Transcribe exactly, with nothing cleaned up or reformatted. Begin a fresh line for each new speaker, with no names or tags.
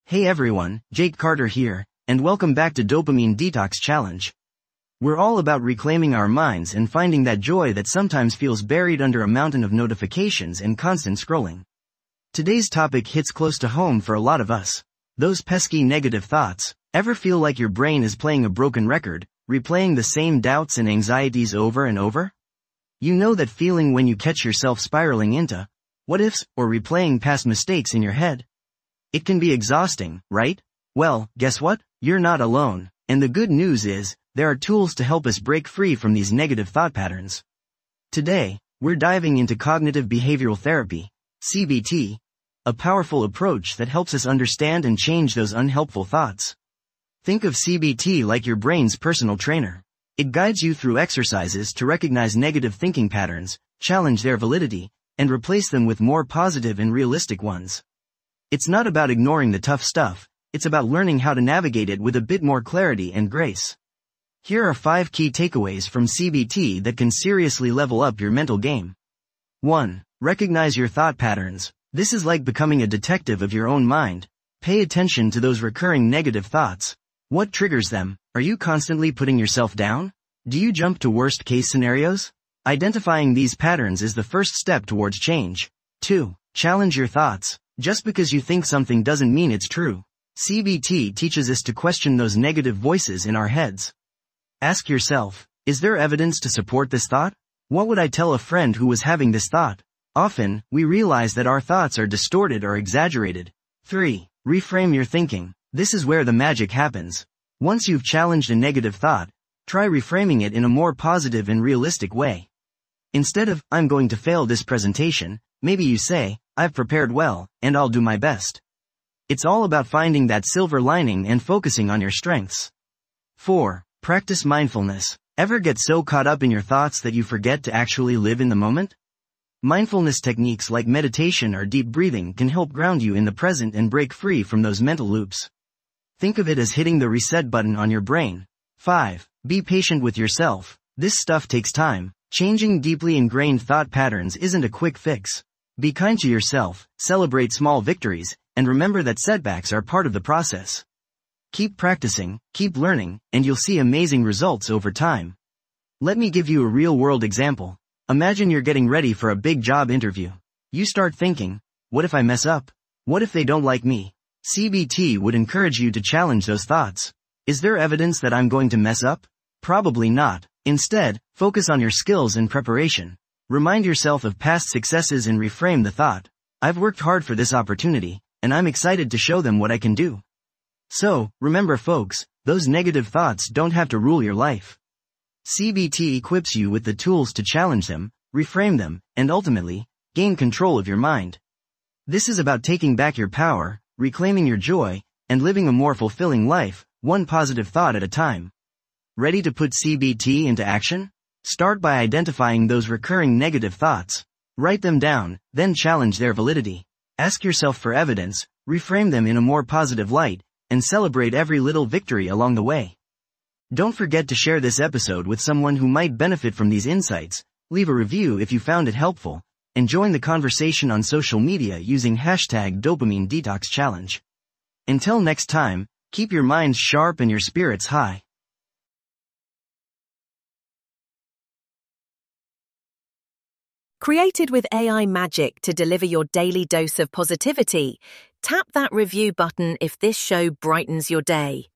Hey everyone, Jake Carter here, and welcome back to Dopamine Detox Challenge. We're all about reclaiming our minds and finding that joy that sometimes feels buried under a mountain of notifications and constant scrolling. Today's topic hits close to home for a lot of us. Those pesky negative thoughts. Ever feel like your brain is playing a broken record, replaying the same doubts and anxieties over and over? You know that feeling when you catch yourself spiraling into what ifs or replaying past mistakes in your head? It can be exhausting, right? Well, guess what? You're not alone. And the good news is, there are tools to help us break free from these negative thought patterns. Today, we're diving into cognitive behavioral therapy, C B T, a powerful approach that helps us understand and change those unhelpful thoughts. Think of C B T like your brain's personal trainer. It guides you through exercises to recognize negative thinking patterns, challenge their validity, and replace them with more positive and realistic ones. It's not about ignoring the tough stuff, it's about learning how to navigate it with a bit more clarity and grace. Here are five key takeaways from C B T that can seriously level up your mental game. one. Recognize your thought patterns. This is like becoming a detective of your own mind. Pay attention to those recurring negative thoughts. What triggers them? Are you constantly putting yourself down? Do you jump to worst-case scenarios? Identifying these patterns is the first step towards change. two. Challenge your thoughts. Just because you think something doesn't mean it's true. C B T teaches us to question those negative voices in our heads. Ask yourself, is there evidence to support this thought? What would I tell a friend who was having this thought? Often, we realize that our thoughts are distorted or exaggerated. three. Reframe your thinking. This is where the magic happens. Once you've challenged a negative thought, try reframing it in a more positive and realistic way. Instead of, I'm going to fail this presentation, maybe you say, I've prepared well, and I'll do my best. It's all about finding that silver lining and focusing on your strengths. four. Practice mindfulness. Ever get so caught up in your thoughts that you forget to actually live in the moment? Mindfulness techniques like meditation or deep breathing can help ground you in the present and break free from those mental loops. Think of it as hitting the reset button on your brain. five. Be patient with yourself. This stuff takes time. Changing deeply ingrained thought patterns isn't a quick fix. Be kind to yourself, celebrate small victories, and remember that setbacks are part of the process. Keep practicing, keep learning, and you'll see amazing results over time. Let me give you a real-world example. Imagine you're getting ready for a big job interview. You start thinking, what if I mess up? What if they don't like me? C B T would encourage you to challenge those thoughts. Is there evidence that I'm going to mess up? Probably not. Instead, focus on your skills and preparation. Remind yourself of past successes and reframe the thought. I've worked hard for this opportunity, and I'm excited to show them what I can do. So, remember folks, those negative thoughts don't have to rule your life. C B T equips you with the tools to challenge them, reframe them, and ultimately, gain control of your mind. This is about taking back your power, reclaiming your joy, and living a more fulfilling life, one positive thought at a time. Ready to put C B T into action? Start by identifying those recurring negative thoughts. Write them down, then challenge their validity. Ask yourself for evidence, reframe them in a more positive light, and celebrate every little victory along the way. Don't forget to share this episode with someone who might benefit from these insights, leave a review if you found it helpful, and join the conversation on social media using hashtag Dopamine Detox Challenge. Until next time, keep your minds sharp and your spirits high.
Created with A I magic to deliver your daily dose of positivity, tap that review button if this show brightens your day.